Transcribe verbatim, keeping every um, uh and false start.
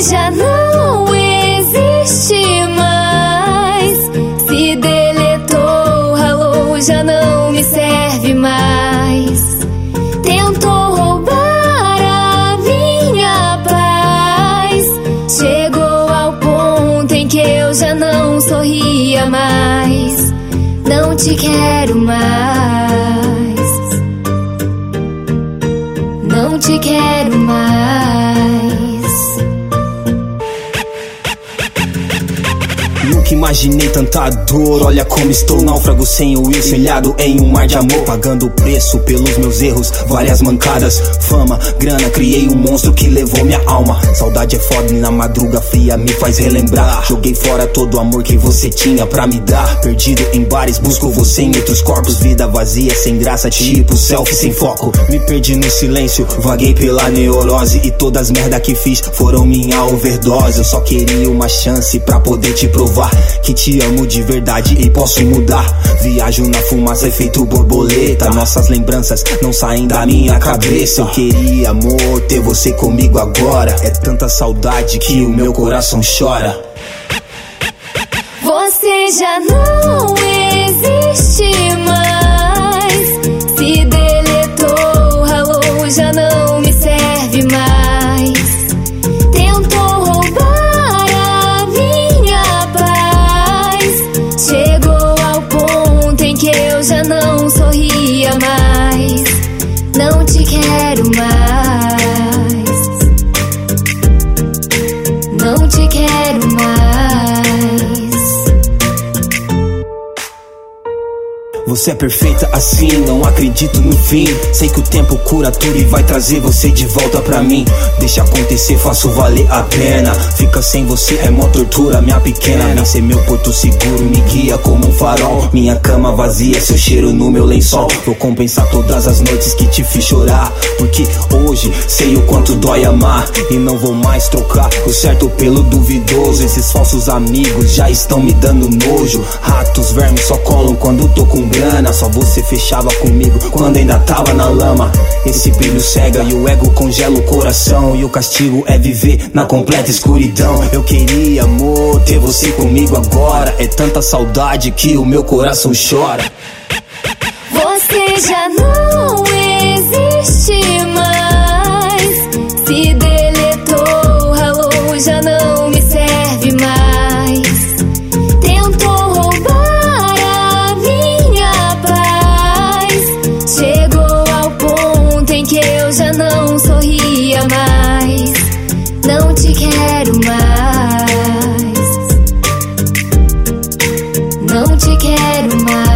já não existe mais. Se deletou, ralou, já não me serve mais. Tentou roubar a minha paz. Chegou ao ponto em que eu já não sorria mais. Não te quero mais. Não te quero mais. Nunca imaginei tanta dor, olha como estou. Náufrago sem o Wilson, ilhado em um mar de amor. Pagando o preço pelos meus erros, várias mancadas. Fama, grana, criei um monstro que levou minha alma. Saudade é foda e na madruga fria me faz relembrar. Joguei fora todo o amor que você tinha pra me dar. Perdido em bares, busco você em outros corpos. Vida vazia, sem graça, tipo selfie sem foco. Me perdi no silêncio, vaguei pela neurose. E todas as merda que fiz foram minha overdose. Eu só queria uma chance pra poder te provar que te amo de verdade e posso mudar. Viajo na fumaça, efeito borboleta. Nossas lembranças não saem da minha cabeça. Eu queria, amor, ter você comigo agora. É tanta saudade que o meu coração chora. Você já não existe mais. Se deletou, ralou, já não me serve mais. Tentou roubar a minha paz. Chegou ao ponto em que eu já não sorria mais. Não te quero mais. Não te quero mais. Você é perfeita assim, não acredito no fim. Sei que o tempo cura tudo e vai trazer você de volta pra mim. Deixa acontecer, faço valer a pena. Fica sem você é mó tortura, minha pequena. Nem ser meu porto seguro, me guia como um farol. Minha cama vazia, seu cheiro no meu lençol. Vou compensar todas as noites que te fiz chorar. Porque hoje sei o quanto dói amar. E não vou mais trocar o certo pelo duvidoso. Esses falsos amigos já estão me dando nojo. Ratos, vermes só colam quando tô com grana. Só você fechava comigo quando ainda tava na lama. Esse brilho cega e o ego congela o coração. E o castigo é viver na completa escuridão. Eu queria, amor, ter você comigo agora. É tanta saudade que o meu coração chora. Você já não existe mais. Se deletou, ralou, já não me serve mais. Tentou roubar a minha paz. Chegou ao ponto em que eu já não sorria mais. Não te quero mais. Não te quero mais.